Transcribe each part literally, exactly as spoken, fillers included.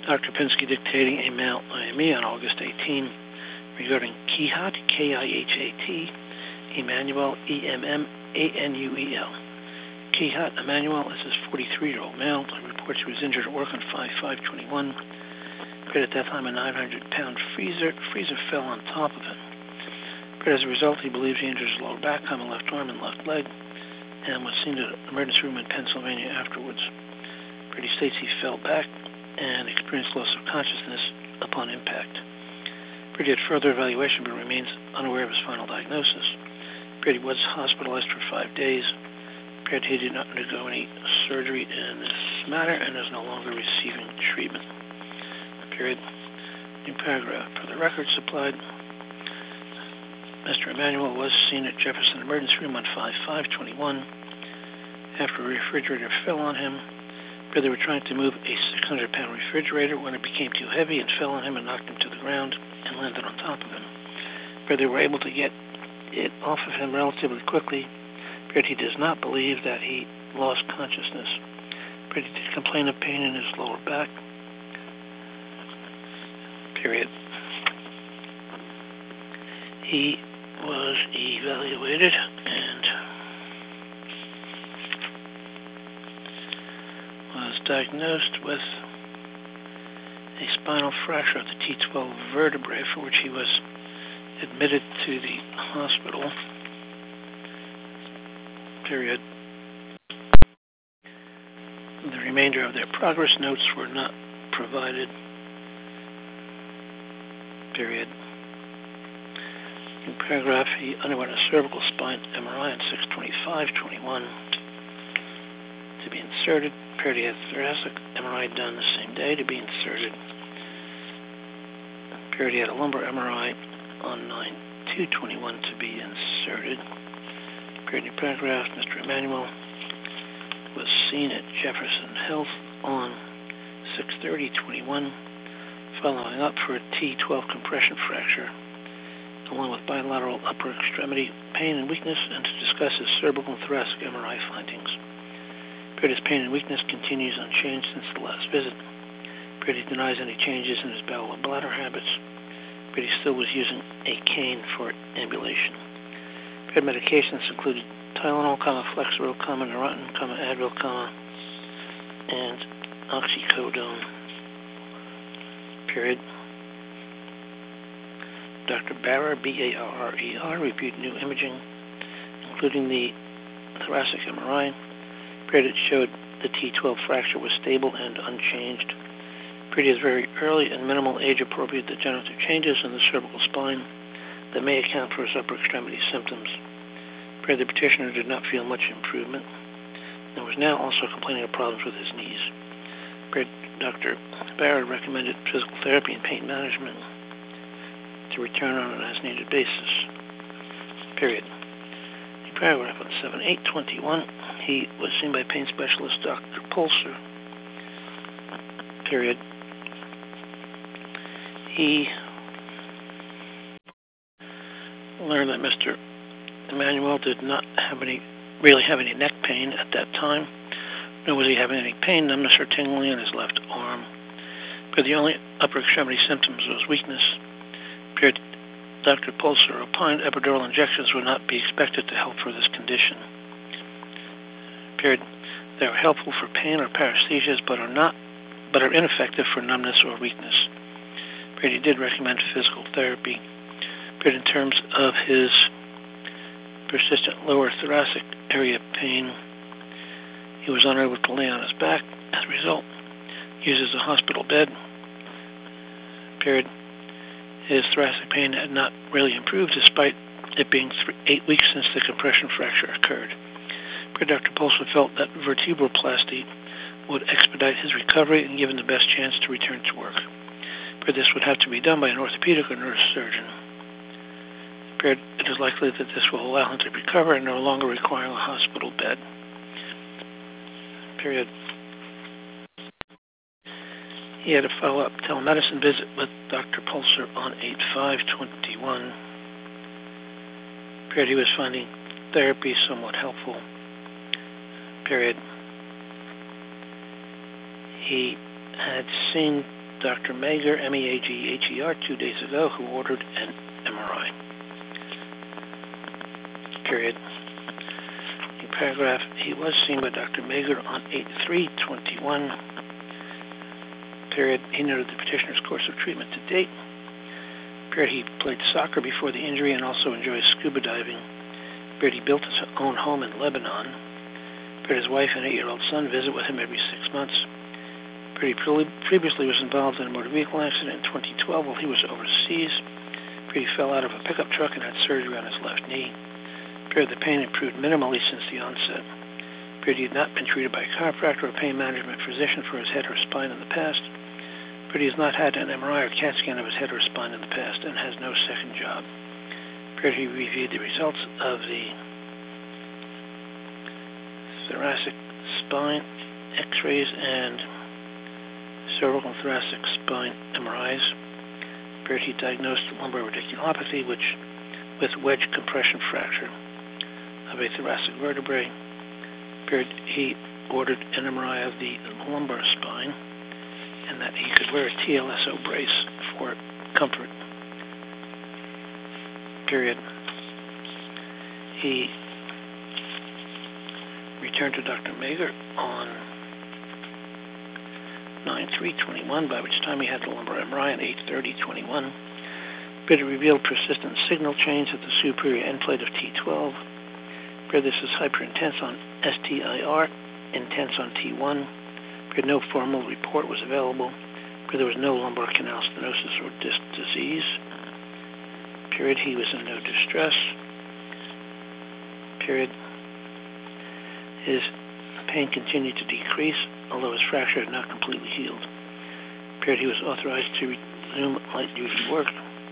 Doctor Pinsky dictating a mail I M E on August eighteenth regarding Kihat, K I H A T, Emmanuel, E M M A N U E L. Kihat Emmanuel is his forty-three-year-old male. He reports he was injured at work on five five twenty-one. At that time, a nine hundred pound freezer freezer fell on top of him. But as a result, he believes he injured his lower back, common left arm, and left leg, and was seen at an emergency room in Pennsylvania afterwards. Brady states he fell back and experienced loss of consciousness upon impact. Brady had further evaluation but remains unaware of his final diagnosis. Brady was hospitalized for five days. Brady did not undergo any surgery in this matter and is no longer receiving treatment. Period. New paragraph. For the record supplied, Mister Emmanuel was seen at Jefferson Emergency Room on five five twenty-one after a refrigerator fell on him. Where they were trying to move a six hundred pound refrigerator when it became too heavy and fell on him and knocked him to the ground and landed on top of him. Where they were able to get it off of him relatively quickly, but he does not believe that he lost consciousness. But he did complain of pain in his lower back. Period. He was evaluated and was diagnosed with a spinal fracture of the T twelve vertebrae, for which he was admitted to the hospital. Period. The remainder of their progress notes were not provided. Period. In paragraph, he underwent a cervical spine M R I on six twenty-five twenty-one to be inserted. Period. He had thoracic M R I done the same day to be inserted. Period. He had a lumbar M R I on nine two twenty-one to be inserted. Period. New paragraph, Mister Emmanuel was seen at Jefferson Health on six thirty twenty-one, following up for a T twelve compression fracture, along with bilateral upper extremity pain and weakness, and to discuss his cervical and thoracic M R I findings. His pain and weakness continues unchanged since the last visit. He denies any changes in his bowel or bladder habits, but he still was using a cane for ambulation. Medications included Tylenol, comma, Flexeril, comma, Neurontin, comma, Advil, comma, and oxycodone. Period. Doctor Barrer, B A R R E R, reviewed new imaging, including the thoracic M R I. Period. It showed the T twelve fracture was stable and unchanged. Period. Is very early and minimal age-appropriate degenerative changes in the cervical spine that may account for his upper extremity symptoms. Period. The petitioner did not feel much improvement and was now also complaining of problems with his knees. Period. Doctor Barrer recommended physical therapy and pain management to return on an as-needed basis. Period. The paragraph on seven eight twenty-one, he was seen by pain specialist Doctor Pulser. Period. He learned that Mister Emmanuel did not have any, really have any neck pain at that time, nor was he having any pain, numbness, or tingling in his left arm. But the only upper extremity symptoms was weakness. Period. Doctor Pulser opined epidural injections would not be expected to help for this condition. Period. They are helpful for pain or paresthesias, but are not, but are ineffective for numbness or weakness. Period. He did recommend physical therapy. Period. In terms of his persistent lower thoracic area pain, he was unable to lay on his back. As a result, he uses a hospital bed. Period. His thoracic pain had not really improved, despite it being three, eight weeks since the compression fracture occurred. Period. Doctor Pulser felt that vertebroplasty would expedite his recovery and give him the best chance to return to work. Period. This would have to be done by an orthopedic or neurosurgeon. Period. It is likely that this will allow him to recover and no longer require a hospital bed. Period. He had a follow-up telemedicine visit with Doctor Pulser on eight five twenty-one. Period. He was finding therapy somewhat helpful. Period. He had seen Doctor Meager, M E A G H E R, two days ago, who ordered an M R I. Period. New paragraph. He was seen by Doctor Meager on eight three twenty-one. Period. He noted the petitioner's course of treatment to date. Period. He played soccer before the injury and also enjoys scuba diving. Period. He built his own home in Lebanon. Period. His wife and eight-year-old son visit with him every six months. Period. He previously was involved in a motor vehicle accident in twenty twelve while he was overseas. Period. He fell out of a pickup truck and had surgery on his left knee. Period. The pain improved minimally since the onset. Period. He had not been treated by a chiropractor or pain management physician for his head or spine in the past. Period. He has not had an M R I or CAT scan of his head or spine in the past and has no second job. Period. He reviewed the results of the thoracic spine x-rays and cervical and thoracic spine M R Is. Period. He diagnosed lumbar radiculopathy, which with wedge compression fracture of a thoracic vertebrae. Period. He ordered an M R I of the lumbar spine, and that he could wear a T L S O brace for comfort. Period. He returned to Doctor Meager on nine three twenty-one, by which time he had the lumbar M R I on eight thirty twenty-one. Period. Revealed persistent signal change at the superior end plate of T twelve. Period. This is hyperintense on S T I R, intense on T one. Period. No formal report was available. Period. There was no lumbar canal stenosis or disc disease. Period. He was in no distress. Period. His pain continued to decrease, although his fracture had not completely healed. Period. He was authorized to resume light-duty work.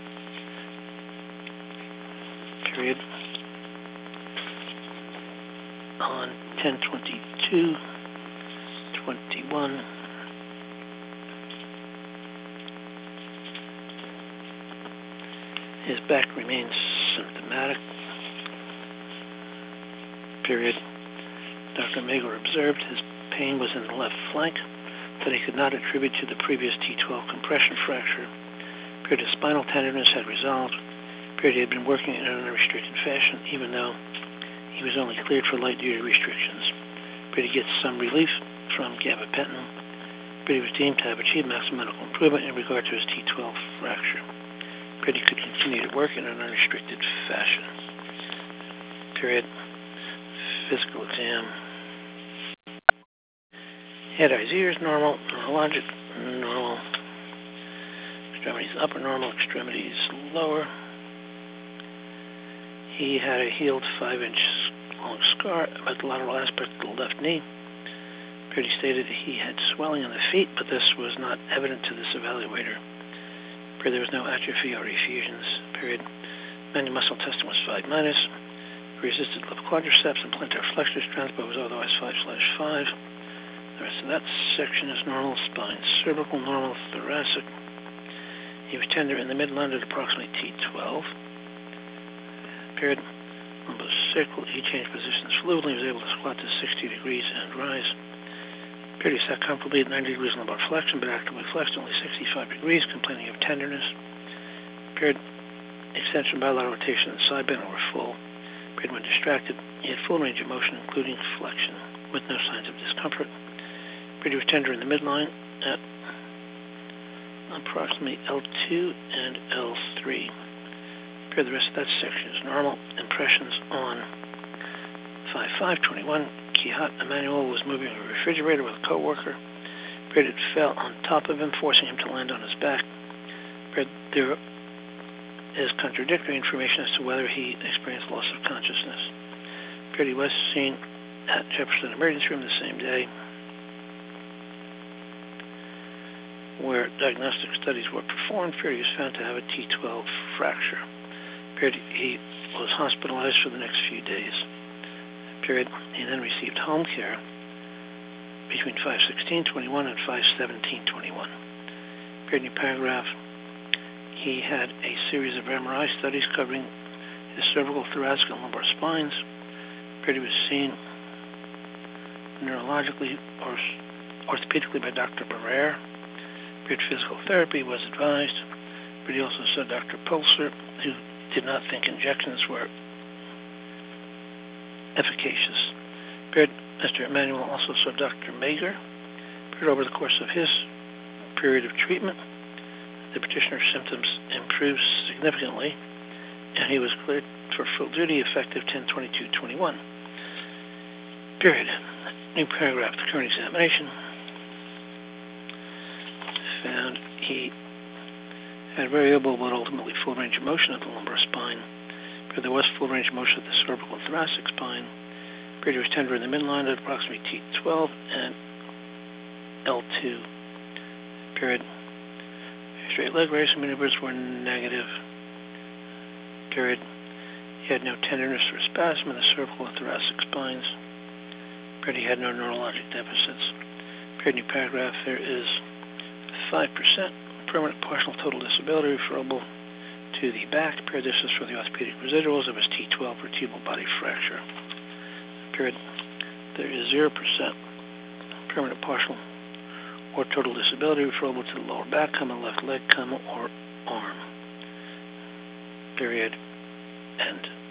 Period. On ten twenty-two twenty-one. His back remains symptomatic. Period. Doctor Meager observed his pain was in the left flank that he could not attribute to the previous T twelve compression fracture. Period. His spinal tenderness had resolved. Period. He had been working in an unrestricted fashion, even though he was only cleared for light-duty restrictions. Period. He gets some relief from gabapentin. Period. He was deemed to have achieved maximum medical improvement in regard to his T twelve fracture. Period. He could continue to work in an unrestricted fashion. Period. Physical exam. Head, eyes, ears, normal. Neurologic, normal. Extremities, upper normal. Extremities, lower. He had a healed five-inch long scar about the lateral aspect of the left knee. Period. He stated he had swelling in the feet, but this was not evident to this evaluator. Period. There was no atrophy or effusions. Period. Manual muscle testing was five minus. Resisted left quadriceps and plantar flexor strength, but was otherwise five slash five. The rest of that section is normal. Spine, cervical, normal, thoracic. He was tender in the midline at approximately T twelve. Period. Lumbosacral. He changed positions fluidly. He was able to squat to sixty degrees and rise. Period. He sat comfortably at ninety degrees lumbar flexion, but actively flexed only sixty-five degrees, complaining of tenderness. Period. Extension, bilateral rotation, and side bend were full. Period. When distracted, he had full range of motion, including flexion, with no signs of discomfort. Period. He was tender in the midline at approximately L two and L three. Period. The rest of that section is normal. Impressions on five five twenty-one. Kihat Emanuel was moving a refrigerator with a coworker. Period. It fell on top of him, forcing him to land on his back. Period. There is contradictory information as to whether he experienced loss of consciousness. Period. He was seen at Jefferson Emergency Room the same day, where diagnostic studies were performed. Period. He was found to have a T twelve fracture. Period. He was hospitalized for the next few days. Period. He then received home care between five sixteen twenty-one and five seventeen twenty-one. Period. New paragraph. He had a series of M R I studies covering his cervical, thoracic, and lumbar spines. Period. He was seen neurologically or orthopedically by Doctor Barrere. Period. Physical therapy was advised, but he also saw Doctor Pulser, who did not think injections were efficacious. Period. Mister Emanuel also saw Doctor Mager. Period. Over the course of his period of treatment, the petitioner's symptoms improved significantly, and he was cleared for full duty effective ten twenty-two twenty-one. Period. New paragraph. The current examination found he had variable but ultimately full range of motion of the lumbar spine. Period. There was full range of motion of the cervical and thoracic spine. Period. He was tender in the midline at approximately T twelve and L two. Period. Straight leg raising maneuvers were negative. Period. He had no tenderness or spasm in the cervical and thoracic spines. Period. He had no neurologic deficits. Period. New paragraph. There is five percent permanent partial total disability referable to the back. Period. This is for the orthopedic residuals of his T twelve vertebral body fracture. Period. There is zero percent permanent partial or total disability referable to the lower back, comma, left leg, comma, or arm. Period. End.